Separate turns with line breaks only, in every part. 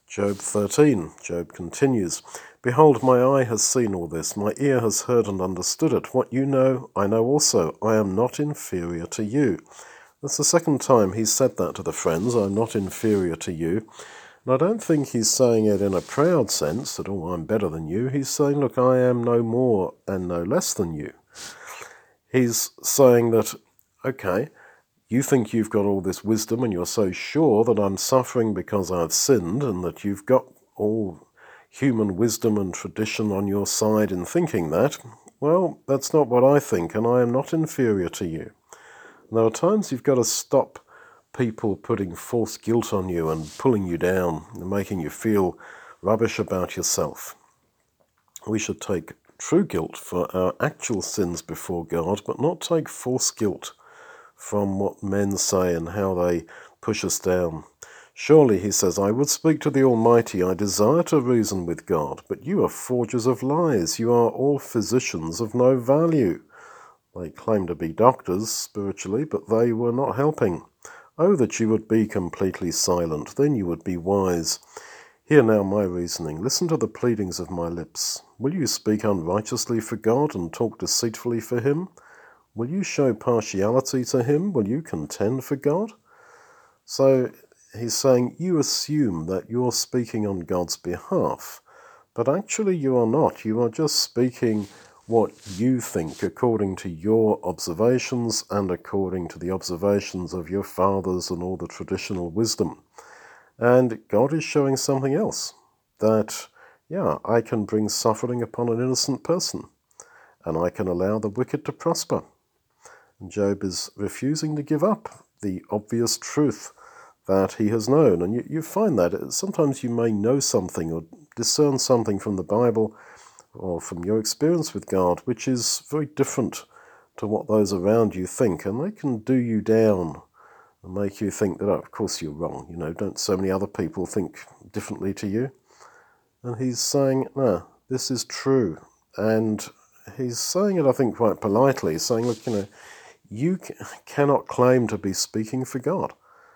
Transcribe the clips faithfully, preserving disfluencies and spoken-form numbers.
Job thirteen. Job continues, Behold, my eye has seen all this, my ear has heard and understood it. What you know, I know also. I am not inferior to you. That's the second time he's said that to the friends, I'm not inferior to you. And I don't think he's saying it in a proud sense, that, oh, I'm better than you. He's saying, look, I am no more and no less than you. He's saying that, okay, you think you've got all this wisdom and you're so sure that I'm suffering because I've sinned and that you've got all human wisdom and tradition on your side in thinking that. Well, that's not what I think, and I am not inferior to you. And there are times you've got to stop people putting false guilt on you and pulling you down and making you feel rubbish about yourself. We should take true guilt for our actual sins before God, but not take false guilt from what men say and how they push us down. Surely, he says, I would speak to the Almighty, I desire to reason with God, but you are forgers of lies, you are all physicians of no value. They claim to be doctors spiritually, but they were not helping. Oh, that you would be completely silent, then you would be wise. Hear now my reasoning, listen to the pleadings of my lips. Will you speak unrighteously for God and talk deceitfully for him? Will you show partiality to him? Will you contend for God? So he's saying you assume that you're speaking on God's behalf, but actually you are not. You are just speaking what you think according to your observations and according to the observations of your fathers and all the traditional wisdom. And God is showing something else, that, yeah, I can bring suffering upon an innocent person, and I can allow the wicked to prosper. And Job is refusing to give up the obvious truth that he has known. And you, you find that sometimes you may know something or discern something from the Bible or from your experience with God, which is very different to what those around you think. And they can do you down and make you think that, oh, of course you're wrong. You know, don't so many other people think differently to you? And he's saying, no, this is true. And he's saying it, I think, quite politely, saying, look, you know, you cannot claim to be speaking for God.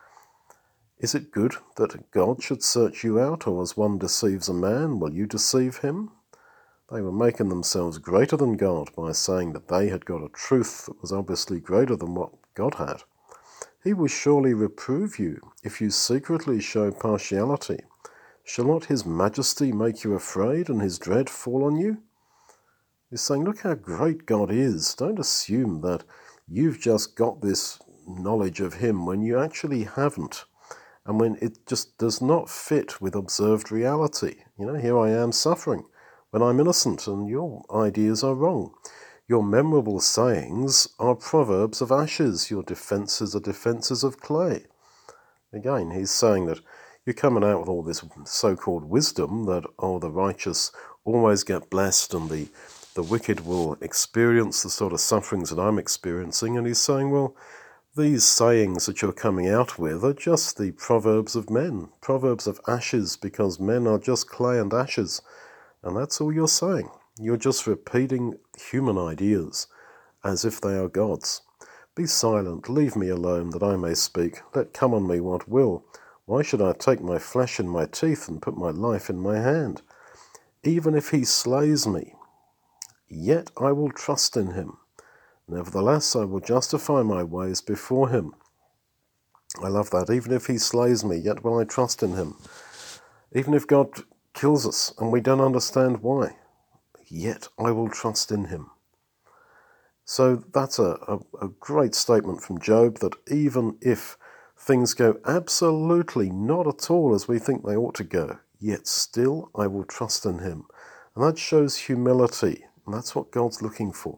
Is it good that God should search you out, or as one deceives a man, will you deceive him? They were making themselves greater than God by saying that they had got a truth that was obviously greater than what God had. He will surely reprove you if you secretly show partiality. Shall not his majesty make you afraid and his dread fall on you? He's saying, look how great God is. Don't assume that you've just got this knowledge of him when you actually haven't, and when it just does not fit with observed reality. You know, here I am suffering when I'm innocent, and your ideas are wrong. Your memorable sayings are proverbs of ashes. Your defences are defences of clay. Again, he's saying that you're coming out with all this so-called wisdom that, oh, the righteous always get blessed and the the wicked will experience the sort of sufferings that I'm experiencing. And he's saying, well, these sayings that you're coming out with are just the proverbs of men, proverbs of ashes, because men are just clay and ashes. And that's all you're saying. You're just repeating human ideas as if they are God's. Be silent, leave me alone, that I may speak. Let come on me what will. Why should I take my flesh in my teeth and put my life in my hand? Even if he slays me, yet I will trust in him. Nevertheless, I will justify my ways before him. I love that. Even if he slays me, yet will I trust in him. Even if God kills us and we don't understand why, yet I will trust in him. So that's a, a, a great statement from Job, that even if things go absolutely not at all as we think they ought to go, yet still I will trust in him. And that shows humility, and that's what God's looking for.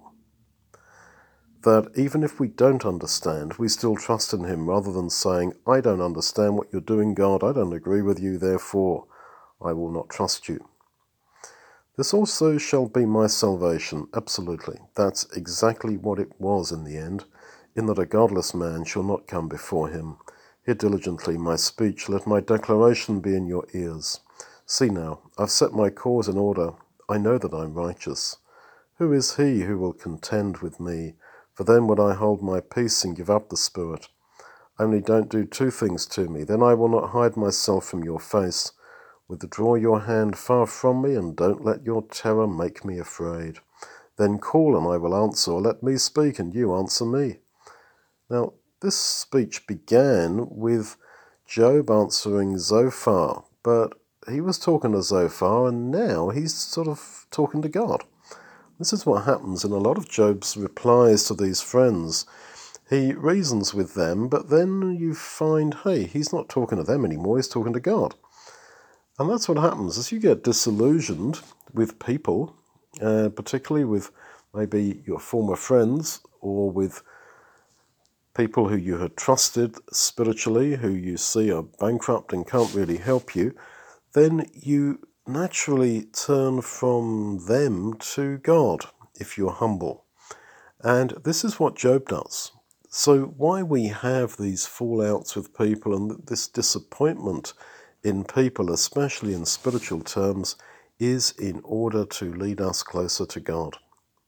That even if we don't understand, we still trust in him, rather than saying, I don't understand what you're doing, God, I don't agree with you, therefore I will not trust you. This also shall be my salvation. Absolutely. That's exactly what it was in the end, in that a godless man shall not come before him. Hear diligently my speech, let my declaration be in your ears. See now, I've set my cause in order. I know that I'm righteous. Who is he who will contend with me? For then would I hold my peace and give up the spirit. Only don't do two things to me, then I will not hide myself from your face. Withdraw your hand far from me, and don't let your terror make me afraid. Then call, and I will answer, or let me speak, and you answer me. Now, this speech began with Job answering Zophar, but he was talking to Zophar, and now he's sort of talking to God. This is what happens in a lot of Job's replies to these friends. He reasons with them, but then you find, hey, he's not talking to them anymore, he's talking to God. And that's what happens as you get disillusioned with people, uh, particularly with maybe your former friends or with people who you had trusted spiritually, who you see are bankrupt and can't really help you, then you naturally turn from them to God if you're humble. And this is what Job does. So why we have these fallouts with people and this disappointment in people, especially in spiritual terms, is in order to lead us closer to God.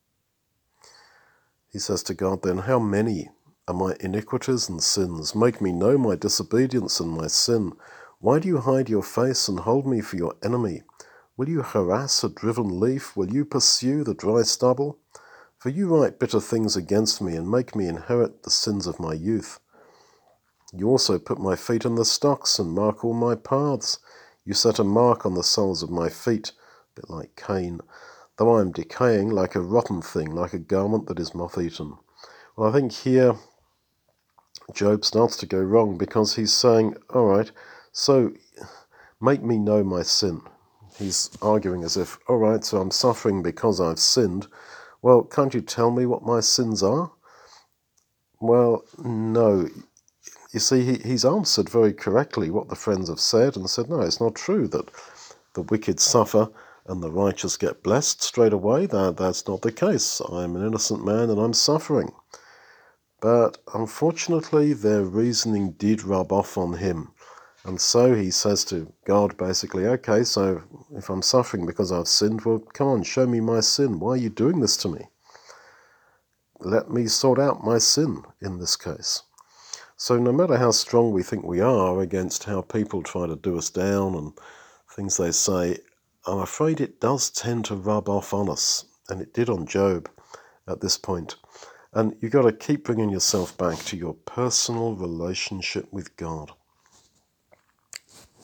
He says to God then, how many are my iniquities and sins? Make me know my disobedience and my sin. Why do you hide your face and hold me for your enemy? Will you harass a driven leaf? Will you pursue the dry stubble? For you write bitter things against me and make me inherit the sins of my youth. You also put my feet in the stocks and mark all my paths. You set a mark on the soles of my feet, a bit like Cain, though I am decaying like a rotten thing, like a garment that is moth-eaten. Well, I think here Job starts to go wrong because he's saying, all right, so make me know my sin. He's arguing as if, all right, so I'm suffering because I've sinned. Well, can't you tell me what my sins are? Well, no. You see, he, he's answered very correctly what the friends have said and said, no, it's not true that the wicked suffer and the righteous get blessed straight away. That, that's not the case. I'm an innocent man and I'm suffering. But unfortunately, their reasoning did rub off on him. And so he says to God, basically, okay, so if I'm suffering because I've sinned, well, come on, show me my sin. Why are you doing this to me? Let me sort out my sin in this case. So no matter how strong we think we are against how people try to do us down and things they say, I'm afraid it does tend to rub off on us. And it did on Job at this point. And you've got to keep bringing yourself back to your personal relationship with God.